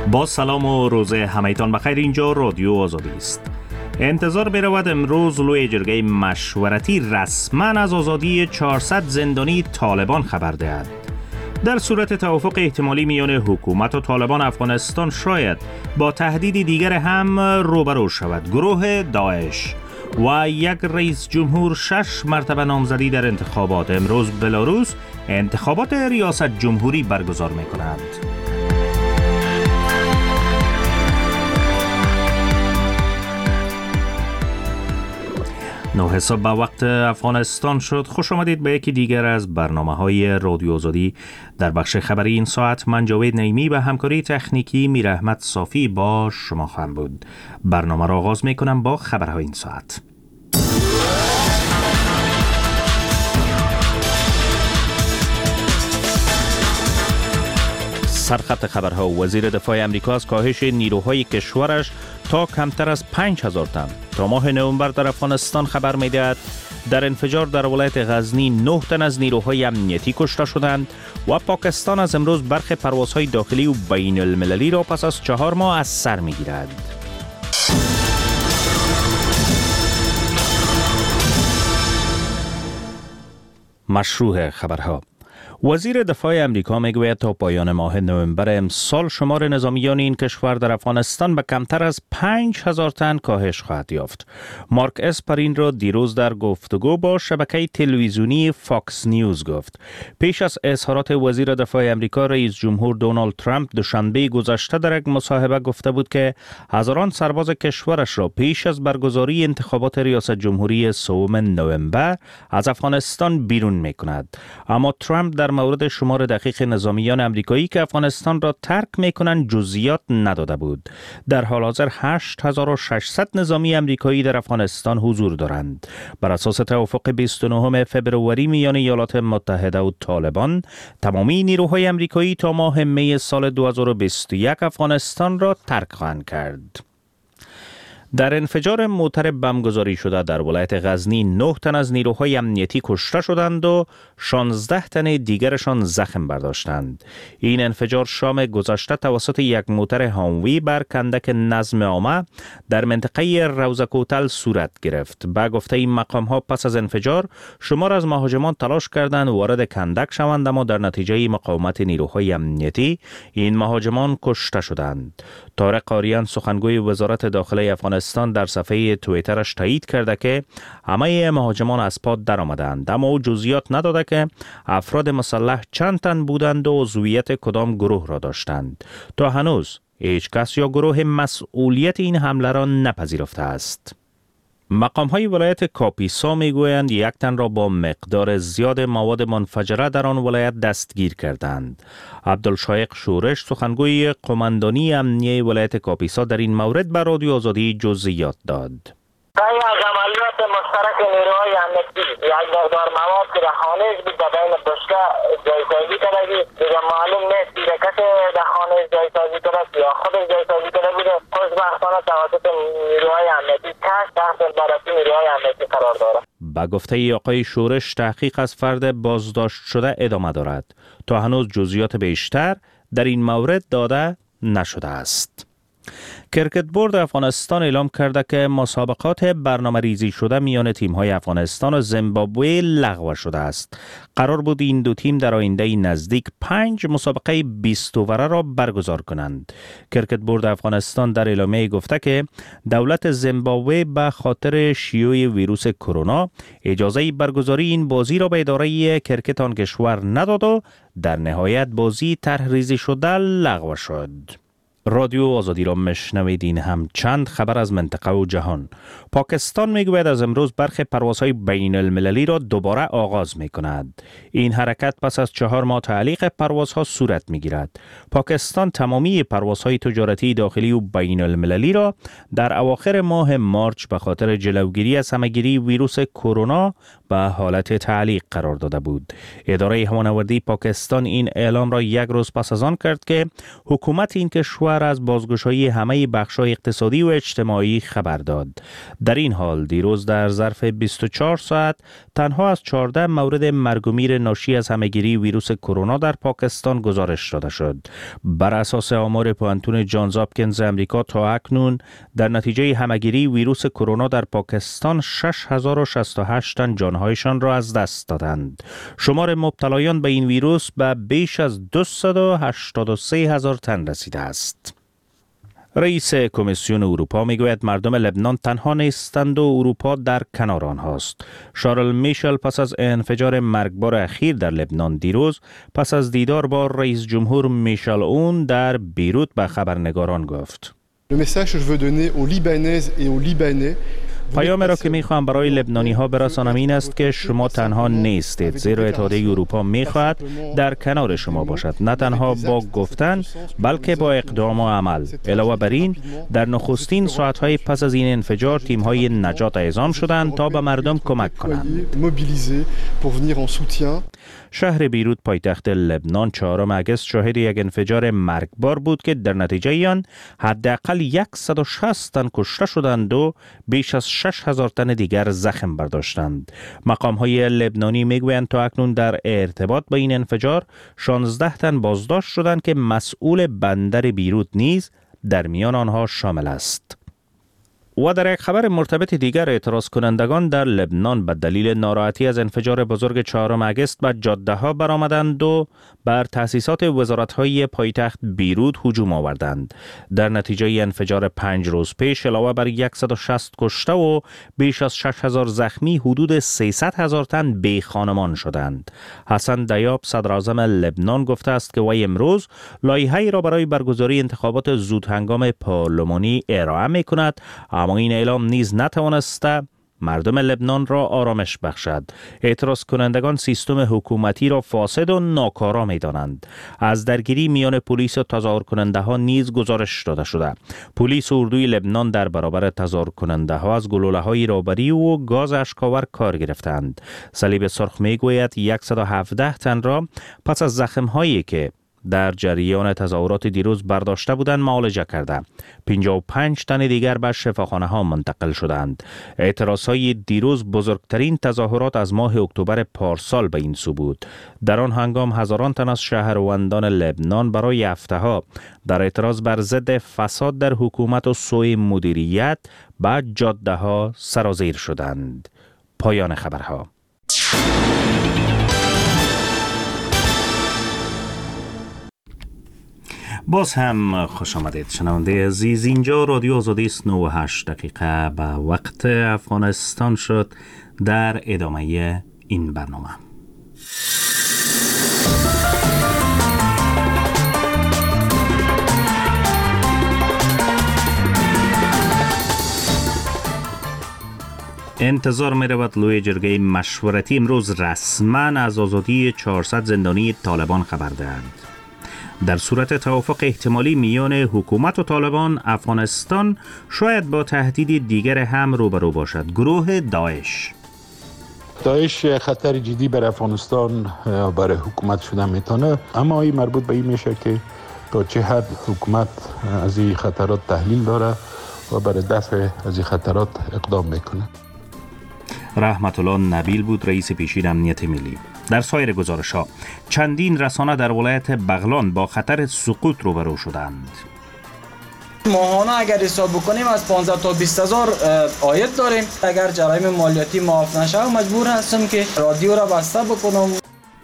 با سلام و روز همایتان بخیر. اینجا رادیو آزادی است. انتظار برود امروز لوی جرگه مشورتی رسما از آزادی 400 زندانی طالبان خبر دهد. در صورت توافق احتمالی میان حکومت و طالبان، افغانستان شاید با تهدیدی دیگر هم روبرو شود: گروه داعش. و یک رئیس جمهور 6 مرتبه نامزدی در انتخابات. امروز بلاروس انتخابات ریاست جمهوری برگزار می کند. 9 صبح به وقت افغانستان شد. خوش آمدید به یکی دیگر از برنامه‌های رادیو آزادی. در بخش خبری این ساعت من جاوید نعیمی به همکاری تکنیکی میر احمد صافی با شما خواهم بود. برنامه را آغاز می‌کنم با خبرهای این ساعت. سرخط خبرها: وزیر دفاع امریکا از کاهش نیروهای کشورش تا کمتر از 5000 تن تا ماه نوامبر در افغانستان خبر می‌دهد. در انفجار در ولایت غزنی 9 تن از نیروهای امنیتی کشته شدند و پاکستان از امروز برخی پروازهای داخلی و بین المللی را پس از 4 ماه از سر می‌گیرد. مشروع خبرها: وزیر دفاع امریکا میگوید تا پایان ماه نوامبر امسال شمار نظامیان این کشور در افغانستان به کمتر از 5000 تن کاهش خواهد یافت. مارک اسپرین را دیروز در گفتگو با شبکه تلویزیونی فاکس نیوز گفت. پیش از اظهارات وزیر دفاع امریکا، رئیس جمهور دونالد ترامپ دوشنبه گذشته در یک مصاحبه گفته بود که هزاران سرباز کشورش را پیش از برگزاری انتخابات ریاست جمهوری 3 نوامبر از افغانستان بیرون می‌کند. اما ترامپ در مورد شمار دقیق نظامیان امریکایی که افغانستان را ترک می‌کنند جزئیات نداده بود. در حال حاضر 8600 نظامی امریکایی در افغانستان حضور دارند. بر اساس توافق 29 فبروری میان ایالات متحده و طالبان، تمامی نیروهای امریکایی تا ماه می سال 2021 افغانستان را ترک خواهند کرد. در انفجار موتر بمبگذاری شده در ولایت غزنی 9 تن از نیروهای امنیتی کشته شدند و 16 تن دیگرشان زخم برداشتند. این انفجار شام گذشته توسط یک موتر هاموی بر کندک نظم عامه در منطقه روزکوتل صورت گرفت. به گفته این مقام‌ها پس از انفجار شمار از مهاجمان تلاش کردند وارد کندک شوند، اما در نتیجه مقاومت نیروهای امنیتی این مهاجمان کشته شدند. طارق قاریان، سخنگوی وزارت داخلی افغانستان، در صفحه توییترش تایید کرده که همه مهاجمان از پا در آمدند، اما او جزئیات نداده که افراد مسلح چند تن بودند و عضویت کدام گروه را داشتند. تا هنوز هیچ کس یا گروه مسئولیت این حمله را نپذیرفته است. مقام‌های ولایت کاپیسا میگویند یک تن را با مقدار زیاد مواد منفجره در آن ولایت دستگیر کردند. عبدالشایق شورش، سخنگوی قماندانی امنیه ولایت کاپیسا، در این مورد به رادیو آزادی جزئیات داد. این از عملیات مشترک نیروهای امنیتی یک مقدار مواد که در خانه بود بین بشکه جایسازی کرده، دیگه معلوم نیست دیگه کسی در خانه جایسازی کرده یا خودش جایسازی کرده بوده. خوشبختانه توسط نیروهای امنیتی تحت بررسی نیروهای امنیتی قرار داره. با گفته آقای شورش، تحقیق از فرد بازداشت شده ادامه دارد. تا هنوز جزئیات بیشتر در این مورد داده نشده است. کرکت بورد افغانستان اعلام کرده که مسابقات برنامه ریزی شده میان تیم‌های افغانستان و زیمبابوه لغو شده است. قرار بود این دو تیم در آینده نزدیک 5 مسابقه 20 اووره را برگزار کنند. کرکت بورد افغانستان در اعلامیه گفته که دولت زیمبابوه به خاطر شیوع ویروس کرونا اجازه برگزاری این بازی را به اداره کرکت آن کشور نداد و در نهایت بازی طرح ریزی شده لغو شد. رادیو آزادی را مشنوید. این هم چند خبر از منطقه و جهان. پاکستان میگوید از امروز برخی پروازهای بین المللی را دوباره آغاز می کند. این حرکت پس از 4 ماه تعلیق پروازها صورت می گیرد. پاکستان تمامی پروازهای تجارتی داخلی و بین المللی را در اواخر ماه مارچ به خاطر جلوگیری از همه‌گیری ویروس کرونا به حالت تعلیق قرار داده بود. اداره هوانوردی پاکستان این اعلام را یک روز پس از آن کرد که حکومت این کشور کشور از بازگشایی همه بخش‌های اقتصادی و اجتماعی خبر داد. در این حال دیروز در ظرف 24 ساعت تنها از 14 مورد مرگ و میر ناشی از همهگیری ویروس کرونا در پاکستان گزارش داده شد. بر اساس آمار پوانتون جانز هاپکینز امریکا تا اکنون در نتیجه همهگیری ویروس کرونا در پاکستان 6068 تن جانهایشان را از دست دادند. شمار مبتلایان به این ویروس به بیش از 283,000 تن رسیده است. رئیس کمیسیون اروپا میگوید مردم لبنان تنها نیستند و اروپا در کنار آنهاست. شارل میشل پس از انفجار مرگبار اخیر در لبنان دیروز پس از دیدار با رئیس جمهور میشل اون در بیروت به خبرنگاران گفت: پیام را که میخواهم برای لبنانی ها برسانم این است که شما تنها نیستید، زیرا اتحادیه اروپا میخواهد در کنار شما باشد، نه تنها با گفتن بلکه با اقدام و عمل. علاوه بر این در نخستین ساعتهای پس از این انفجار تیم‌های نجات اعزام شدند تا به مردم کمک کنند. شهر بیروت پایتخت لبنان 4 اگست شاهد یک انفجار مرگبار بود که در نتیجه آن حداقل 160 تن کشته شدند و بیش از 6,000 تن دیگر زخم برداشتند. مقام‌های لبنانی میگویند تا اکنون در ارتباط با این انفجار 16 تن بازداشت شدند که مسئول بندر بیروت نیز در میان آنها شامل است. و در یک خبر مرتبط دیگر اعتراض کنندگان در لبنان به دلیل ناراحتی از انفجار بزرگ 4 اگست به جاده ها برآمدند و بر تأسیسات وزارت‌های پایتخت بیروت هجوم آوردند. در نتیجه انفجار 5 روز پیش علاوه بر 160 کشته و بیش از 6,000 زخمی حدود 300,000 تن بی خانمان شدند. حسن دیاب صدراعظم لبنان گفته است که وی امروز لایحه‌ای را برای برگزاری انتخابات زودهنگام پارلمانی ارائه می‌کند، اما این اعلام نیز نتوانسته مردم لبنان را آرامش بخشد. اعتراض کنندگان سیستم حکومتی را فاسد و ناکارا می دانند. از درگیری میان پلیس و تظاهر کننده ها نیز گزارش داده شده. پلیس و اردوی لبنان در برابر تظاهر کننده ها از گلوله های رهبری و گاز اشک‌آور کار گرفتند. صلیب سرخ می گوید 117 تن را پس از زخم هایی که در جریان تظاهرات دیروز برداشته بودند معالجه کرده. 55 تن دیگر به شفاخانه ها منتقل شدند. اعتراضهای دیروز بزرگترین تظاهرات از ماه اکتبر پارسال به این سو بود. در آن هنگام هزاران تن از شهروندان لبنان برای هفته‌ها در اعتراض بر ضد فساد در حکومت و سوء مدیریت به جاده ها سرازیر شدند. پایان خبرها. باز هم خوش آمدید شنونده عزیز. اینجا رادیو آزادی است. 9:08 به وقت افغانستان شد. در ادامه این برنامه انتظار می رود لوی جرگه مشورتی امروز رسما از آزادی 400 زندانی طالبان خبر دهند. در صورت توافق احتمالی میان حکومت و طالبان، افغانستان شاید با تهدید دیگر هم روبرو باشد: گروه داعش. داعش خطر جدی بر افغانستان برای حکومت شده میتونه، اما این مربوط به این میشه که تا چه حد حکومت از این خطرات تحلیل داره و برای دفع از این خطرات اقدام میکنه. رحمت الله نبیل بود رئیس پیشین امنیت ملی. در سایر گزارش‌ها چندین رسانه در ولایت بغلان با خطر سقوط روبرو شدند. ماهانه اگر حساب بکنیم از 15 تا 20,000 عاید داریم. اگر جرایم مالیاتی معاف نشه مجبور هستم که رادیو را بسته بکنم.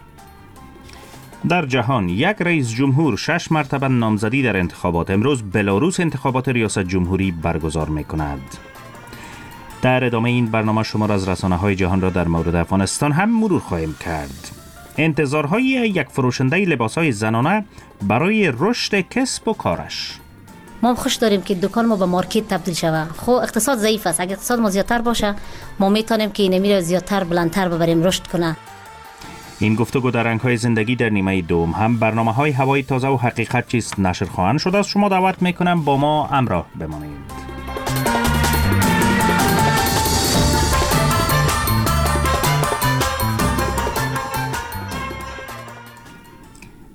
در جهان یک رئیس جمهور 6 مرتبه نامزدی در انتخابات. امروز بلاروس انتخابات ریاست جمهوری برگزار می‌کند. در ادامه این برنامه شمار از رسانه‌های جهان را در مورد افغانستان هم مرور خواهیم کرد. انتظارهای یک فروشنده لباس‌های زنانه برای رشد کسب و کارش. ما خوش داریم که دکان ما به مارکت تبدیل شود. خب اقتصاد ضعیف است. اگر اقتصاد ما زیادتر باشه ما میتونیم که اینمی را زیادتر بلندتر ببریم، رشد کنه. این گفتگو در رنگ‌های زندگی در نیمه دوم هم برنامه‌های هوای تازه و حقیقت چیست نشر خواهند شد. از شما دعوت میکنم با ما همراه بمانید.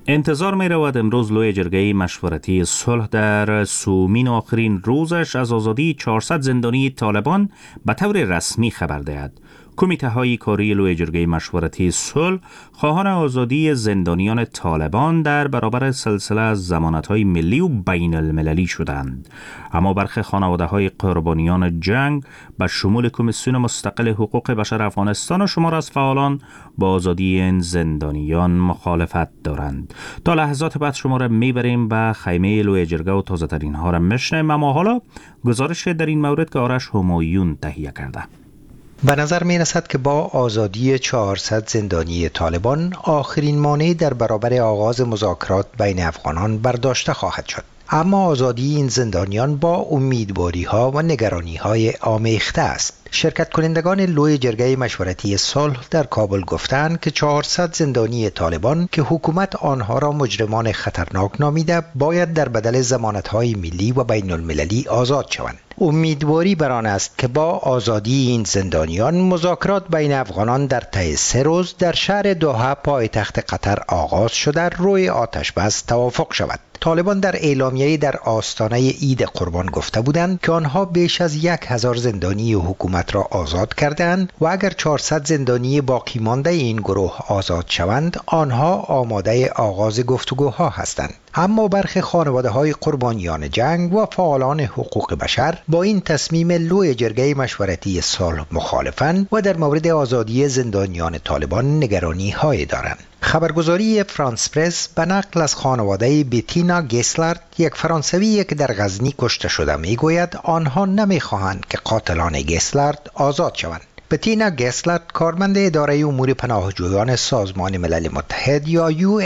انتظار می رود امروز لوی جرگه مشورتی صلح در سومین آخرین روزش از آزادی 400 زندانی طالبان به طور رسمی خبر دهد. کمیته های کاری لوی جرگه مشورتی صلح خواهان آزادی زندانیان طالبان در برابر سلسله از ضمانت های ملی و بین المللی شدند، اما برخی خانواده های قربانیان جنگ به شمول کمیسیون مستقل حقوق بشر افغانستان و شمار از فعالان با آزادی این زندانیان مخالفت دارند. تا لحظات بعد شما را میبریم به خیمه لوی جرگه و تازه ترین ها را میشنویم، اما حالا گزارش در این مورد که آرش همایون تهیه کرده. به نظر می رسد که با آزادی 400 زندانی طالبان آخرین مانع در برابر آغاز مذاکرات بین افغانان برداشته خواهد شد. اما آزادی این زندانیان با امیدواری ها و نگرانی های آمیخته است. شرکت کنندگان لوی جرگه مشورتی صلح در کابل گفتند که 400 زندانی طالبان که حکومت آنها را مجرمان خطرناک نامیده باید در بدل ضمانت‌های ملی و بین المللی آزاد شوند. امیدواری بر آن است که با آزادی این زندانیان مذاکرات بین افغانان در طی 3 روز در شهر دوحه پایتخت قطر آغاز شده روی آتش بس توافق شود. طالبان در اعلامیه در آستانه عید قربان گفته بودند که آنها بیش از 1000 زندانی حکومت را آزاد کردند و اگر 400 زندانی باقی مانده این گروه آزاد شوند آنها آماده آغاز گفتگوها هستند. اما برخی خانواده‌های قربانیان جنگ و فعالان حقوق بشر با این تصمیم لوی جرگه مشورتی صلح مخالفند و در مورد آزادی زندانیان طالبان نگرانی‌هایی دارند. خبرگزاری فرانس پرس به نقل از خانواده بتینا گسلارد، یک فرانسوی که در غزنی کشته شده، میگوید آنها نمیخواهند که قاتلان گسلارد آزاد شوند. بتینا گسلارد کارمند اداره امور پناهجویان سازمان ملل متحد یا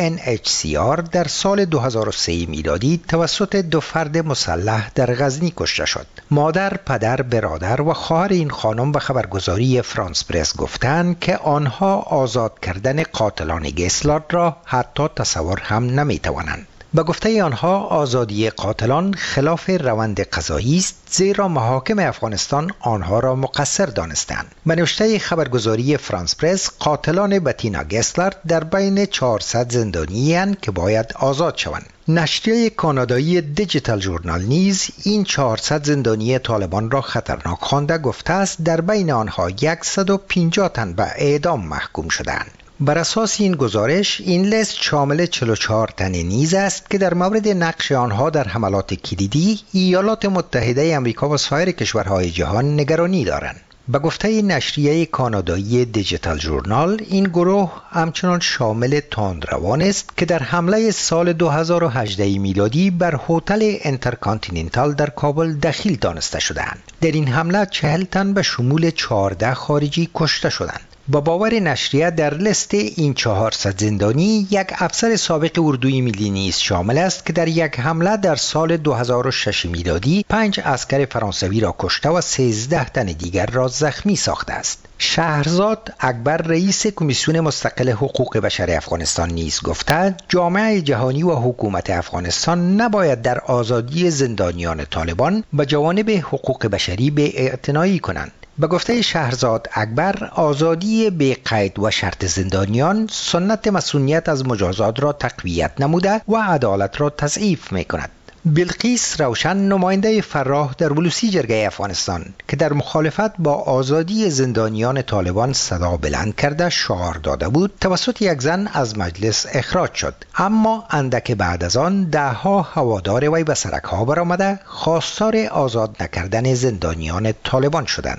UNHCR در سال 2003 میلادی توسط 2 فرد مسلح در غزنی کشته شد. مادر، پدر، برادر و خواهر این خانم به خبرگزاری فرانس پرس گفتند که آنها آزاد کردن قاتلان گسلارد را حتی تصور هم نمیتوانند. به گفته آنها آزادی قاتلان خلاف روند قضایی است، زیرا محاکم افغانستان آنها را مقصر دانستند. به نوشته خبرگزاری فرانس پرس، قاتلان بتینا گسلارد در بین 400 زندانی اند که باید آزاد شوند. نشریه کانادایی دیجیتال ژورنال نیز این 400 زندانی طالبان را خطرناک خوانده گفته است در بین آنها 150 تن به اعدام محکوم شدند. بر اساس این گزارش این لیست شامل 44 تن نیز است که در مورد نقش آنها در حملات کلیدی ایالات متحده آمریکا و سایر کشورهای جهان نگرانی دارند. به گفته نشریه کانادایی دیجیتال ژورنال، این گروه همچنان شامل تندروان است که در حمله سال 2018 میلادی بر هتل انترکانتیننتال در کابل دخیل دانسته شدند. در این حمله 40 تن به شمول 14 خارجی کشته شدند. با باور نشریه در لیست این 400 زندانی یک افسر سابق اردوی ملی نیز شامل است که در یک حمله در سال 2006 میلادی 5 عسکر فرانسوی را کشته و 13 تن دیگر را زخمی ساخته است. شهرزاد اکبر، رئیس کمیسیون مستقل حقوق بشر افغانستان نیز گفته جامعه جهانی و حکومت افغانستان نباید در آزادی زندانیان طالبان به جوانب حقوق بشری بی‌اعتنایی کنند. به گفته شهرزاد اکبر، آزادی بی قید و شرط زندانیان سنت مسئولیت از مجازات را تقویت نموده و عدالت را تضعیف می کند. بلقیس روشن، نماینده فراه در بلوسی جرگه افغانستان که در مخالفت با آزادی زندانیان طالبان صدا بلند کرده شعار داده بود، توسط یک زن از مجلس اخراج شد، اما اندک بعد از آن دهها هوادار وی به سرک‌ها برآمده خواستار آزاد نکردن زندانیان طالبان شدند.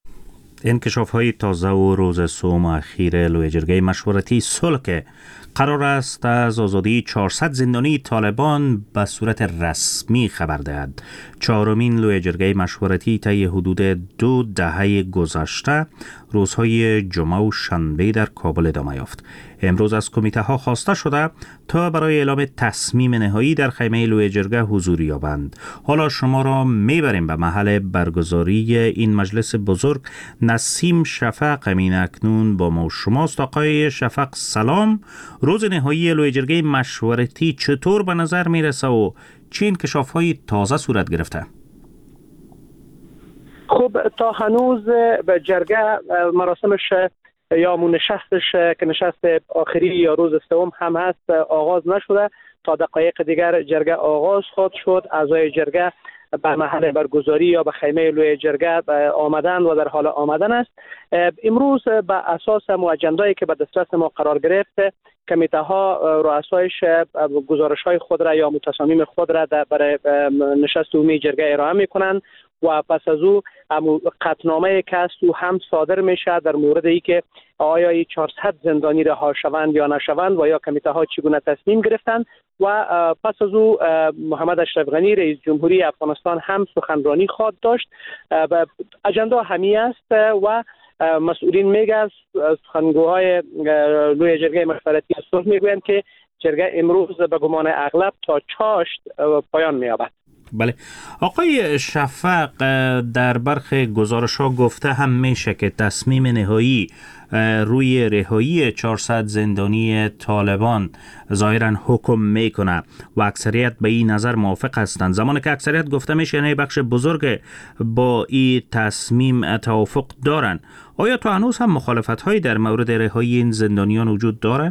انکشاف های تازه و روز سوم اخیر لوی جرگه مشورتی صلح که قرار است از آزادی 400 زندانی طالبان به صورت رسمی خبر دهد. 4مین لوی جرگه مشورتی طی حدود 2 دهه گذشته روزهای جمعه و شنبه در کابل ادامه یافت. امروز از کمیته ها خواسته شده تا برای اعلام تصمیم نهایی در خیمه لوی جرگه حضور یابند. حالا شما را میبریم به محل برگزاری این مجلس بزرگ. نسیم شفق امین اکنون با ما شماست. آقای شفق سلام. روز نهایی لوی جرگه مشورتی چطور به نظر میرسه و چه انکشاف‌های تازه صورت گرفته؟ خب تا هنوز به جرگه مراسمش یا نشستش که نشست آخری یا روز سوم هم هست آغاز نشده. تا دقایق دیگر جرگه آغاز خواهد شد. اعضای جرگه به محل برگزاری یا به خیمه لوی جرگه آمدن و در حال آمدن است. امروز به اساس اجندایی که به دسترس ما قرار گرفت، کمیته ها رؤسایش گزارش های خود را یا متصامیم خود را برای نشست عمومی جرگه ارائه میکنند و پس از او قطعنامه که است او هم صادر میشه در مورد ای که آیا ای 400 زندانی رها شوند یا نشوند و یا کمیته ها چگونه تصمیم گرفتند. و پس از او محمد اشرف غنی رئیس جمهوری افغانستان هم سخنرانی خواهد داشت. اجندا همی است و مسئولین میگن، سخنگوهای لوی جرگه مشورتی صلح میگویند که جرگه امروز به گمان اغلب تا چاشت پایان مییابد. بله آقای شفق، در برخی گزارش ها گفته هم میشه که تصمیم نهایی روی رهایی 400 زندانی طالبان ظاهرا حکم میکنه و اکثریت به این نظر موافق هستند. زمانی که اکثریت گفته میشه یعنی بخش بزرگ با این تصمیم توافق دارن. آیا تا هنوز هم مخالفت هایی در مورد رهایی این زندانیان وجود داره؟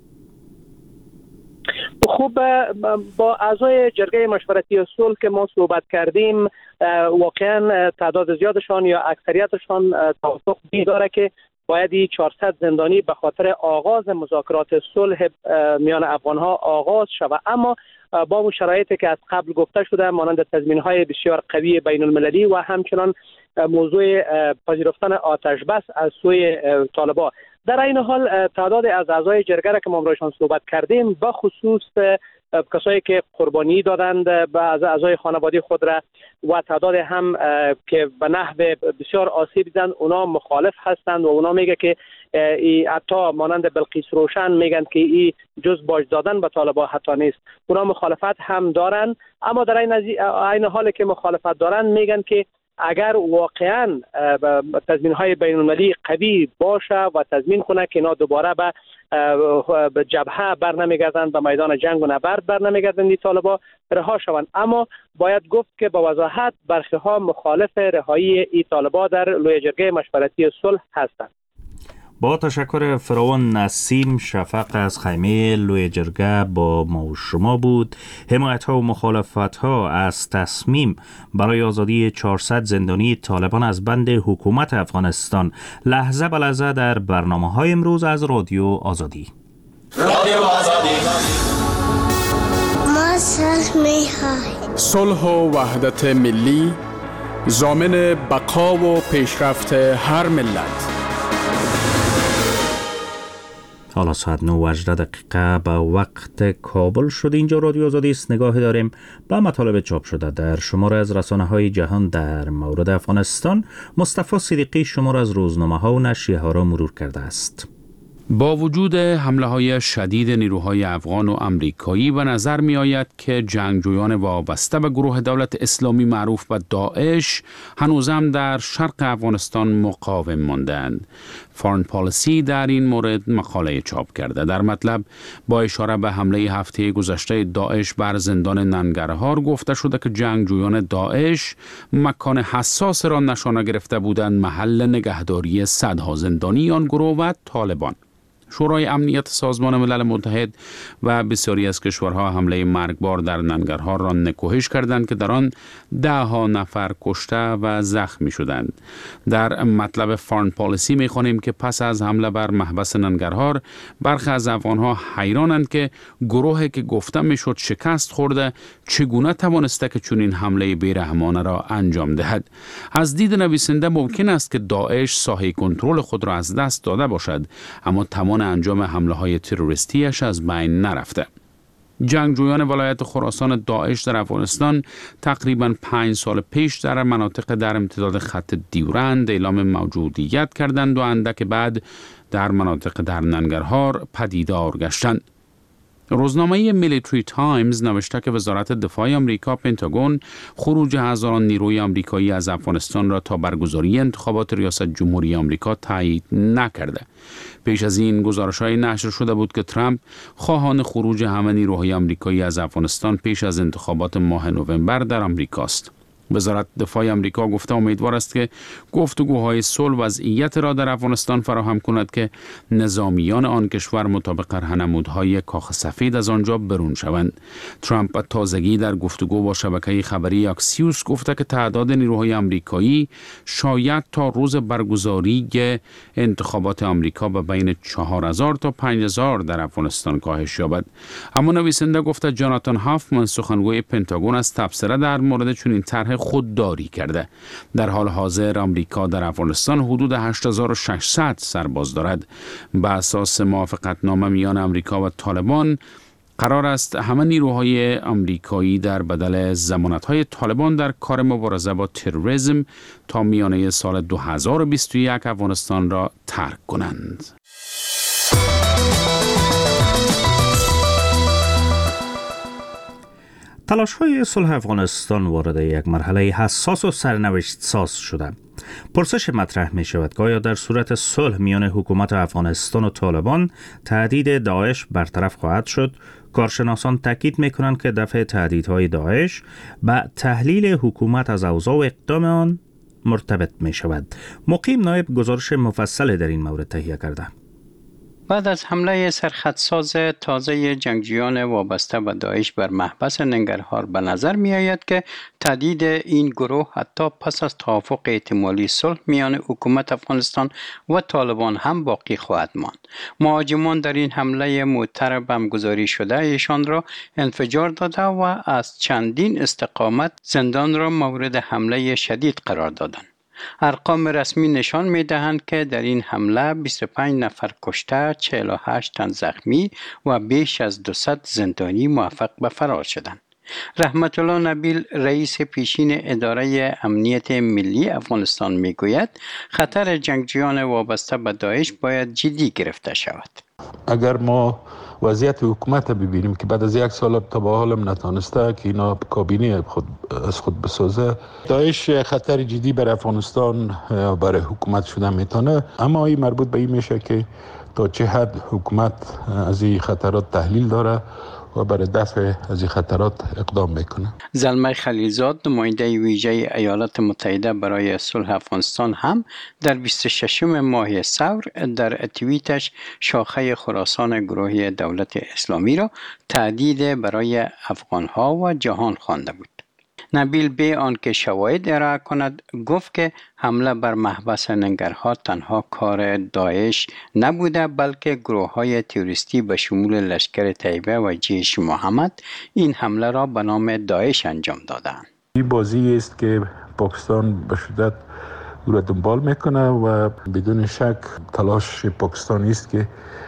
خب با اعضای جرگه مشورتی صلح که ما صحبت کردیم، واقعا تعداد زیادشان یا اکثریتشان توافق داره که باید 400 زندانی به خاطر آغاز مذاکرات صلح میان افغانها آغاز شود. اما با اون شرایطی که از قبل گفته شده مانند تضمین‌های بسیار قوی بین المللی و همچنان موضوع پذیرفتن آتش بس از سوی طالبان. در این حال تعداد از اعضای جرگه را که ما امروزشان صحبت کردیم، به خصوص کسایی که قربانی دادند از اعضای خانواده خود را و تعداد هم که به نحو بسیار آسیب دیدند، اونا مخالف هستند و اونا میگه که حتی مانند بلقیس روشن میگن که این جز باج دادن به طالبان حتی نیست. اونا مخالفت هم دارن، اما در این حال که مخالفت دارن میگن که اگر واقعا تضمین‌های بین‌المللی قوی باشه و تضمین کنه که اینا دوباره به جبهه برنمیگردند، به میدان جنگ و نبرد برنمیگردند، این طالبان رها شوند. اما باید گفت که با وضاحت برخی ها مخالف رهایی این طالبان در لوی جرگه مشورتی صلح هستند. با تشکر فراوان. نسیم شفق از خیمه لوی جرگه با ما و شما بود. حمایت ها و مخالفت ها از تصمیم برای آزادی 400 زندانی طالبان از بند حکومت افغانستان لحظه به لحظه در برنامه های امروز از رادیو آزادی. رادیو آزادی. ما صلح و وحدت ملی ضامن بقا و پیشرفت هر ملت. حالا ساعت 9:18 به وقت کابل شد. اینجا رادیو آزادی است. نگاه داریم به مطالب چاپ شده در شماره از رسانه‌های جهان در مورد افغانستان. مصطفی صدیقی شماره از روزنامه‌ها و نشریه‌ها را مرور کرده است. با وجود حمله‌های شدید نیروهای افغان و امریکایی به نظر می‌آید که جنگجویان وابسته به گروه دولت اسلامی معروف به داعش هنوزم در شرق افغانستان مقاوم ماندند. فارن پالیسی در این مورد مقاله چاپ کرده. در مطلب با اشاره به حمله هفته گذشته داعش بر زندان ننگرهار گفته شده که جنگجویان داعش مکان حساس را نشانه گرفته بودند محل نگهداری صدها زندانی آن گروه و طالبان. شورای امنیت سازمان ملل متحد و بسیاری از کشورها حمله مرگبار در ننگرهار را نکوهش کردند که در آن 10 نفر کشته و زخمی شدند. در مطلب فارن پالیسی می‌خوانیم که پس از حمله بر محبس ننگرهار برخی از افغان‌ها حیرانند که گروهی که گفته میشد شکست خورده چگونه توانسته که چنین حمله بیرحمانه را انجام دهد. از دید نویسنده ممکن است که داعش ساحه کنترل خود را از دست داده باشد، اما توان انجام حمله‌های تروریستیش از بین نرفته. جنگجویان ولایت خراسان داعش در افغانستان تقریباً 5 سال پیش در مناطق در امتداد خط دیورند اعلام موجودیت کردند و اندک بعد در مناطق در ننگرهار پدیدار گشتند. روزنامه میلیتری تایمز نوشته که وزارت دفاع آمریکا پنتاگون خروج هزاران نیروی آمریکایی از افغانستان را تا برگزاری انتخابات ریاست جمهوری آمریکا تایید نکرده. پیش از این گزارش‌های نشر شده بود که ترامپ خواهان خروج همه نیروهای آمریکایی از افغانستان پیش از انتخابات ماه نوامبر در آمریکاست. وزارت دفاع آمریکا گفته امیدوار است که گفتگوهای صلح وضعیت را در افغانستان فراهم کند که نظامیان آن کشور مطابق راهنمودهای کاخ سفید از آنجا برون شوند. ترامپ تازگی در گفتگو با شبکه خبری اکسیوس گفته که تعداد نیروهای آمریکایی شاید تا روز برگزاری انتخابات آمریکا به بین 4000 تا 5000 در افغانستان کاهش یابد. اما نویسنده گفته جاناتان هافمن سخنگوی پنتاگون از تبصره در مورد چنین طرح خودداری کرده. در حال حاضر آمریکا در افغانستان حدود 8600 سرباز دارد. به اساس موافقتنامه میان آمریکا و طالبان قرار است همه نیروهای آمریکایی در بدل ضمانت‌های طالبان در کار مبارزه با تروریسم تا میانه سال 2021 افغانستان را ترک کنند. تلاش‌های صلح افغانستان وارد یک مرحله حساس و سرنوشت ساز شده. پرسش مطرح می شود که آیا در صورت صلح میان حکومت افغانستان و طالبان تهدید داعش برطرف خواهد شد؟ کارشناسان تاکید می کنند که دفع تهدیدهای داعش به تحلیل حکومت از اوضاع و اقدام آن مرتبط می شود. مقیم نایب گزارش مفصل در این مورد تهیه کرده. بعد از حمله سرخطساز تازه جنگجویان وابسته به داعش بر محبس ننگرهار به نظر می آید که تهدید این گروه حتی پس از توافق احتمالی صلح میان حکومت افغانستان و طالبان هم باقی خواهد ماند. مهاجمان در این حمله موتر بمبگذاری شده ایشان را انفجار داده و از چندین استقامت زندان را مورد حمله شدید قرار دادند. ارقام رسمی نشان می‌دهند که در این حمله 25 نفر کشته، 48 تن زخمی و بیش از 200 زندانی موفق به فرار شدند. رحمت الله نبیل رئیس پیشین اداره امنیت ملی افغانستان میگوید خطر جنگجویان وابسته به داعش باید جدی گرفته شود. اگر ما وضعیت حکومت ببینیم که بعد از یک سال تا به حالم نتانسته که اینا کابینه از خود بسازه، داعش خطر جدی بر افغانستان برای حکومت شده میتونه، اما این مربوط به این میشه که تا چه حد حکومت از این خطرات تحلیل داره و برای دفع از این خطرات اقدام میکنه. زلمه خلیلزاد نماینده ویژه ایالات متحده برای صلح افغانستان هم در 26 ماه ثور در توییتش شاخه خراسان گروه دولت اسلامی را تهدید برای افغانها و جهان خوانده بود. نبیل به آنکه شواهد ارائه کند گفت که حمله بر محبس ننگرهار تنها کار داعش نبوده، بلکه گروه‌های تروریستی به شمول لشکر طیبه و جیش محمد این حمله را به نام داعش انجام دادند. این بازی است که پاکستان به شدت او را دنبال میکنه و بدون شک تلاش پاکستانی است که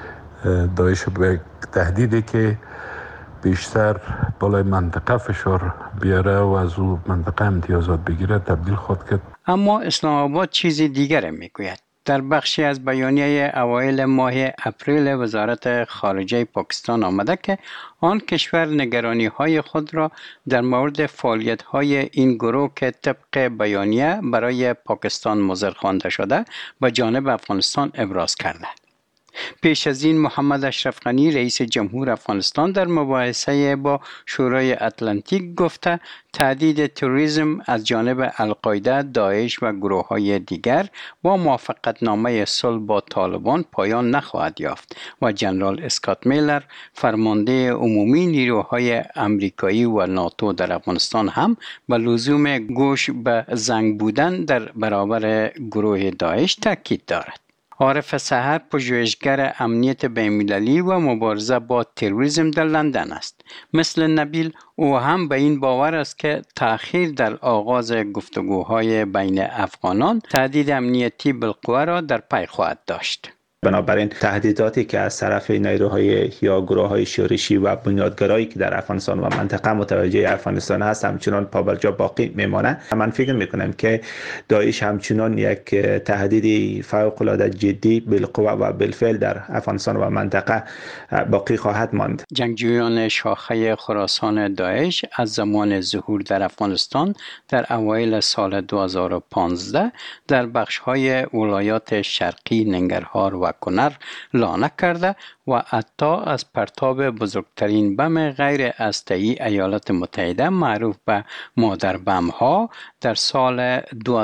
داعش به تهدیدی که بیشتر بالای منطقه فشار بیاره و از او منطقه امتیازات بگیره تبدیل خود کرد. اما اسلام آباد چیز دیگر میگوید. در بخشی از بیانیه اوایل ماه اپریل وزارت خارجه پاکستان آمده که آن کشور نگرانی‌های خود را در مورد فعالیت‌های این گروه که طبق بیانیه برای پاکستان مضر خوانده شده به جانب افغانستان ابراز کرده. پیش از این محمد اشرف غنی رئیس جمهور افغانستان در مباحثه با شورای اتلانتیک گفته تهدید تروریسم از جانب القاعده، داعش و گروه‌های دیگر با موافقتنامه صلح با طالبان پایان نخواهد یافت و جنرال اسکات میلر فرمانده عمومی نیروهای آمریکایی و ناتو در افغانستان هم به لزوم گوش به زنگ بودن در برابر گروه داعش تاکید دارد. عارف سحر پژوهشگر امنیت بین‌المللی و مبارزه با تروریسم در لندن است. مثل نبیل او هم به این باور است که تأخیر در آغاز گفتگوهای بین افغانان تهدید امنیتی بالقوه را در پی خواهد داشت. بنابراین تهدیداتی که از طرف نیروهای یا گروه‌های شورشی و بنیادگرایی که در افغانستان و منطقه متوجه افغانستان هست همچنان پابرجا باقی میمانه. من فکر میکنم که داعش همچنان یک تهدیدی فوق‌العاده جدی بالقوه و بالفعل در افغانستان و منطقه باقی خواهد ماند. جنگجویان شاخه خراسان داعش از زمان ظهور در افغانستان در اوایل سال 2015 در بخش‌های ولایات شرقی ننگرهار و کنر لانه کرده و حتی از پرتاب بزرگترین بم غیر هسته‌ای ایالات متحده معروف به مادر بم ها در سال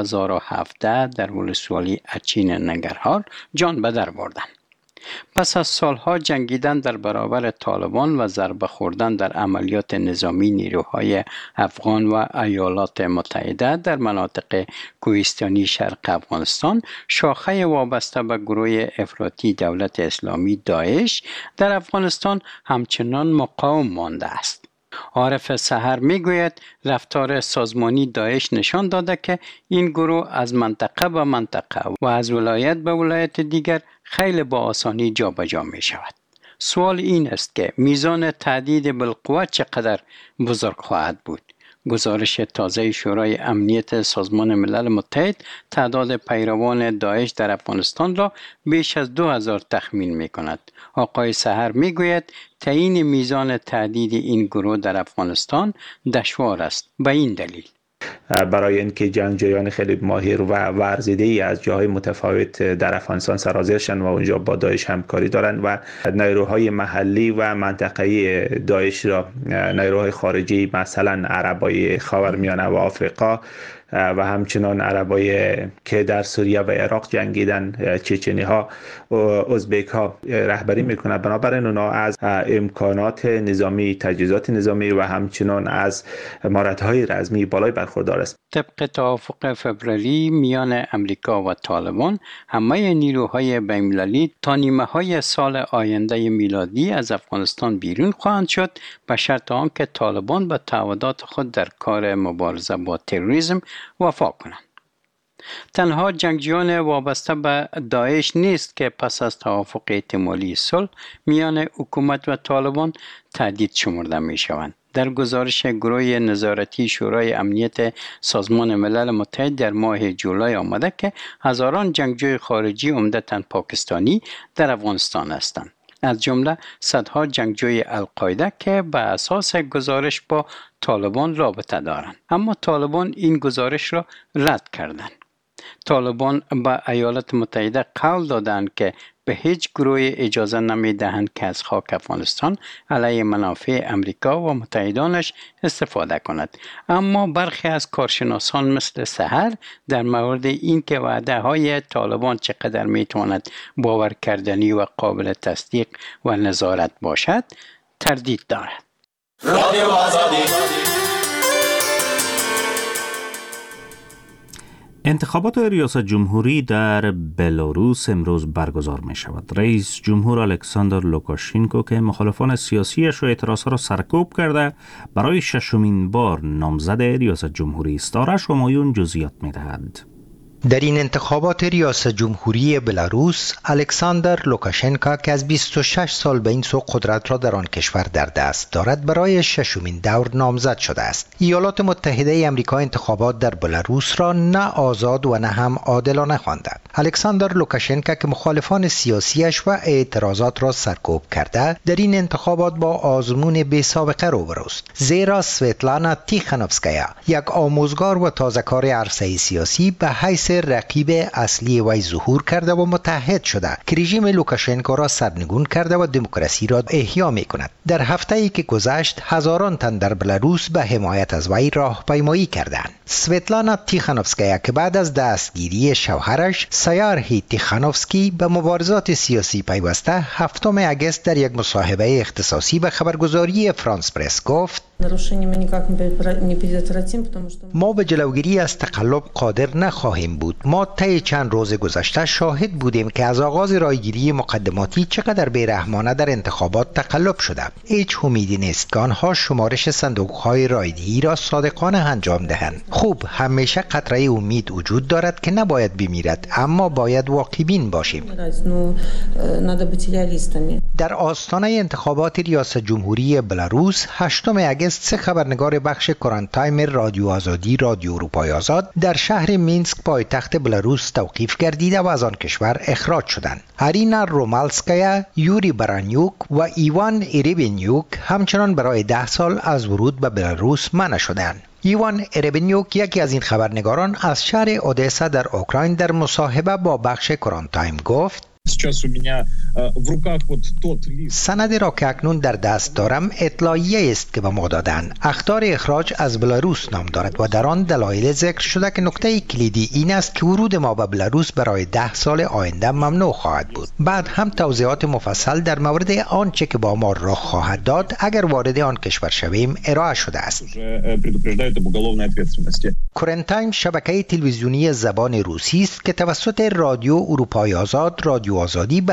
2017 در ولسوالی اچین ننگرهار جان به در بردند. پس از سالها جنگیدن در برابر طالبان و ضربه خوردن در عملیات نظامی نیروهای افغان و ایالات متحده در مناطق کوهستانی شرق افغانستان، شاخه وابسته به گروه افراطی دولت اسلامی داعش در افغانستان همچنان مقاوم مانده است. عارف سحر میگوید رفتار سازمانی داعش نشان داده که این گروه از منطقه به منطقه و از ولایت به ولایت دیگر خیلی با آسانی جابجا می شود. سوال این است که میزان تهدید بالقوه چقدر بزرگ خواهد بود. گزارش تازه شورای امنیت سازمان ملل متحد تعداد پیروان داعش در افغانستان را بیش از 2000 تخمین می کند. آقای سحر می گوید تعیین میزان تهدید این گروه در افغانستان دشوار است. به این دلیل برای اینکه جنگجویان خیلی ماهر و ورزیده‌ای از جاهای متفاوت در افغانستان سرازیر شدند و اونجا با داعش همکاری دارند و نیروهای محلی و منطقه‌ای داعش را نیروهای خارجی مثلا عربای خاورمیانه و آفریقا و همچنان عربای که در سوریه و عراق جنگیدن، چچنی ها، ازبک ها رهبری میکنند. بنابراین اونا از امکانات نظامی، تجهیزات نظامی و همچنان از مهارت‌های رزمی بالای برخوردار است. طبق توافق فوریه میان امریکا و طالبان، همه نیروهای بین‌المللی تا نیمه‌های سال آینده میلادی از افغانستان بیرون خواهند شد، به شرط آنکه طالبان به تعهدات خود در کار مبارزه با تروریسم وفا کنند. تنها جنگجویان وابسته به داعش نیست که پس از توافق احتمالی صلح میان حکومت و طالبان تهدید شمرده می شوند. در گزارش گروه نظارتی شورای امنیت سازمان ملل متحد در ماه جولای آمده که هزاران جنگجوی خارجی عمدتاً پاکستانی در افغانستان هستند. از جمله صدها جنگجوی القاعده که به اساس گزارش با طالبان رابطه دارند. اما طالبان این گزارش را رد کردند. طالبان به ایالات متحده قول دادند که به هیچ گروه اجازه نمی دهند که از خاک افغانستان علیه منافع امریکا و متحدانش استفاده کند. اما برخی از کارشناسان مثل سحر در مورد این که وعده های طالبان چقدر می تواند باور کردنی و قابل تصدیق و نظارت باشد تردید دارد. رادیو آزادی. انتخابات ریاست جمهوری در بلاروس امروز برگزار می شود. رئیس جمهور الکساندر لوکاشنکو که مخالفان سیاسیش و اعتراضها را سرکوب کرده برای ششمین بار نامزد ریاست جمهوری است. آرش همایون جزئیات می دهد. در این انتخابات ریاست جمهوری بلاروس، الکساندر لوکاشنکو که از 26 سال به این سو قدرت را در آن کشور در دست دارد برای ششمین دور نامزد شده است. ایالات متحده آمریکا انتخابات در بلاروس را نه آزاد و نه هم عادلانه خوانده. الکساندر لوکاشنکو که مخالفان سیاسیش و اعتراضات را سرکوب کرده در این انتخابات با آزمون بی سابقه روبرو است، زیرا سویتلانا تیخانوفسکایا یک آموزگار و تازه‌کار عرصه سیاسی به حیث رقیب اصلی وی ظهور کرده و متحد شده که رژیم لوکاشنکو را سرنگون کرده و دموکراسی را احیا می کند. در هفته‌ای که گذشت هزاران تن در بلاروس به حمایت از وی راهپیمایی کردند. سویتلانا تیخانوفسکایا که بعد از دستگیری شوهرش سیارهی تیخانوفسکی به مبارزات سیاسی پیوسته 7 اگست در یک مصاحبه اختصاصی به خبرگزاری فرانس پرس گفت: ما به جلوگیری از تقلب قادر نخواهیم بود. ما طی چند روز گذشته شاهد بودیم که از آغاز رایگیری مقدماتی چقدر بیرحمانه در انتخابات تقلب شده. هیچ امیدی نیست که آنها شمارش صندوق‌های رایدهی را صادقانه انجام دهند. خوب، همیشه قطره امید وجود دارد که نباید بمیرد، اما باید واقع‌بین باشیم. در آستانه انتخابات ریاست جمهوری بلاروس 8 اگست سه خبرنگار بخش کرانتایم رادیو آزادی رادیو اروپای آزاد در شهر مینسک پایتخت بلاروس توقیف گردیده و از آن کشور اخراج شدند. ارینا رومالسکایا، یوری برانیوک و ایوان ایریبینیوک همچنان برای 10 سال از ورود به بلاروس منع شدند. ایوان ایریبینیوک یکی از این خبرنگاران از شهر اودسا در اوکراین در مصاحبه با بخش کرانتایم گفت: سند را که اکنون در دست دارم اطلاعیه است که به ما دادند. اخطار اخراج از بلاروس نام دارد و در آن دلایل ذکر شده که نکته کلیدی این است که ورود ما به بلاروس برای 10 سال آینده ممنوع خواهد بود. بعد هم توضیحات مفصل در مورد آنچه که با ما رخ خواهد داد اگر وارد آن کشور شویم ارائه شده است. کرنت تایم شبکه تلویزیونی زبان روسی است که توسط رادیو اروپای آزاد، رادیو آزادی